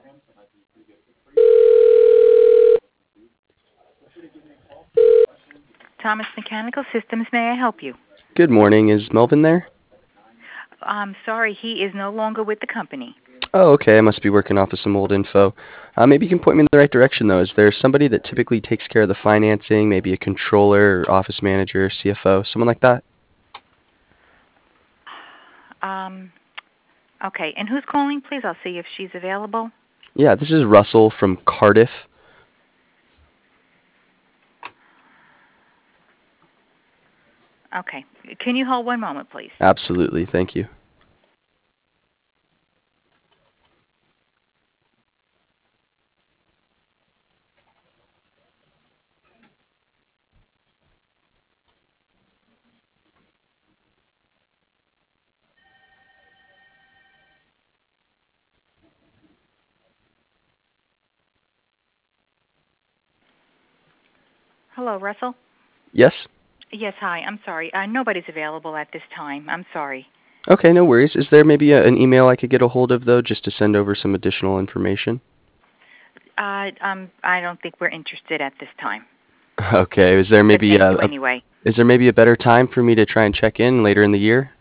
Thomas Mechanical Systems, may I help you? Good morning. Is Melvin there? I'm sorry, he is no longer with the company. Oh, okay. I must be working off of some old info. Maybe you can point me in the right direction, though. Is there somebody that typically takes care of the financing, maybe a controller or office manager, CFO, someone like that? Um, okay, and who's calling, please? I'll see if she's available. Yeah, this is Russell from Cardiff. Okay, can you hold one moment, please? Absolutely. Thank you. Hello, Russell? Yes? Yes, hi, I'm sorry. Nobody's available at this time. I'm sorry. Okay, no worries. Is there maybe an email I could get a hold of, though, just to send over some additional information? I don't think we're interested at this time. Okay. But thank you anyway. Is there maybe a better time for me to try and check in later in the year?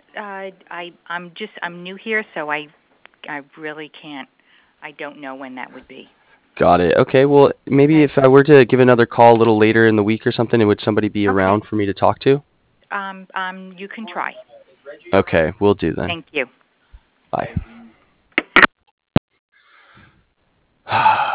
I'm new here, so I really can't. I don't know when that would be. Got it. Okay, well, maybe Okay. if I were to give another call a little later in the week or something, would somebody be Okay. around for me to talk to? You can try. Okay, we'll do then. Thank you. Bye.